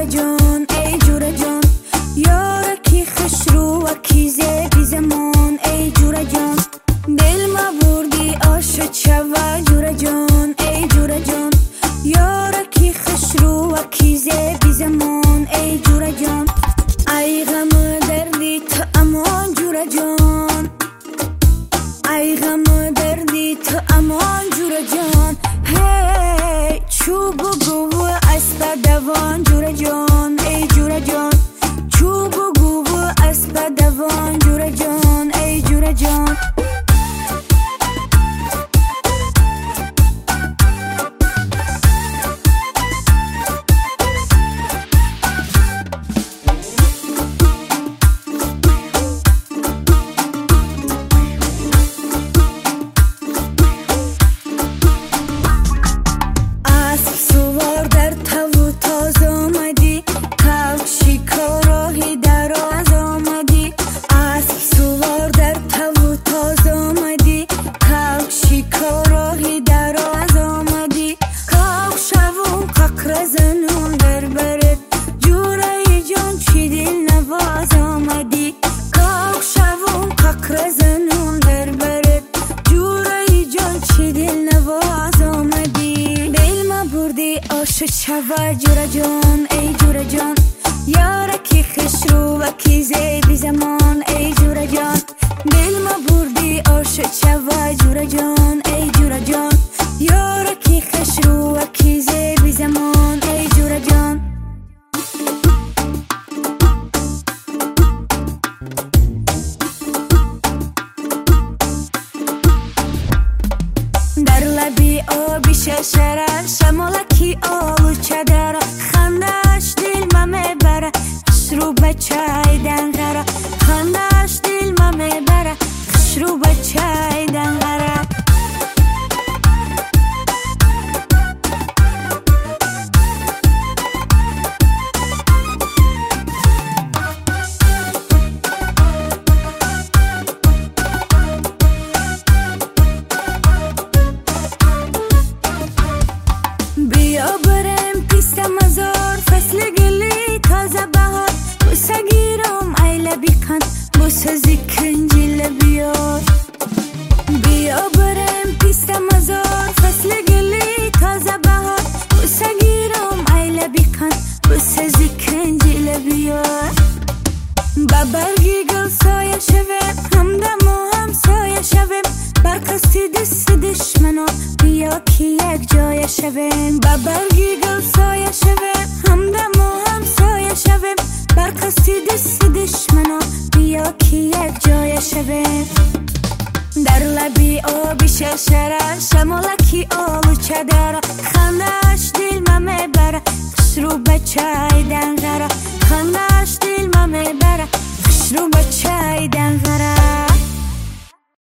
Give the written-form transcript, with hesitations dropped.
جون ای جوره جون یارکی خوش رو و کیزه بی زمان ای جوره جون دل ما بردی عاشق شوا جوره جون ای جوره جون یارکی خوش رو و کیزه بی زمان ای جوره جون ای غم دردی تو امان جوره جون ای غم دردی تو امان جوره جون هی چوب و گوه اسب دوان جوره جون ای جوره جون چوب و گوه اسب دوان جوره جون ای جوره جون شوا جوره جون ای جوره جون یارکی خوش رو و کیزه بی زمان ای جوره جون دل ما بردی عاشق شوا جوره جون ای جوره جون یارکی خوش رو و کیزه بی زمان ای جوره جون در لبی آبی ششرر شمالکی آلو چدر خندش دل ما میبره خوش رو به چای دنگره خندش دل ما میبره خوش رو به چای دنگره بیا برم پیست مزار فصل گلی تازه بهار بوسه گیرم ای لبی کن بوسه زیکنجی لبیار بیا برم پیست مزار فصل گلی تازه بهار بوسه گیرم ای لبی کن بوسه زیکنجی لبیار با برگی گل سایه شویم همدم و هم سایه شویم برقصی دست دشمنو بیا که یک جای شویم با برگی گل سایه شویم همدم و هم سایه شویم برقصی دست دشمنو بیا که یک جای شویم در لبی آبی شرشره شمالکی آلو چدر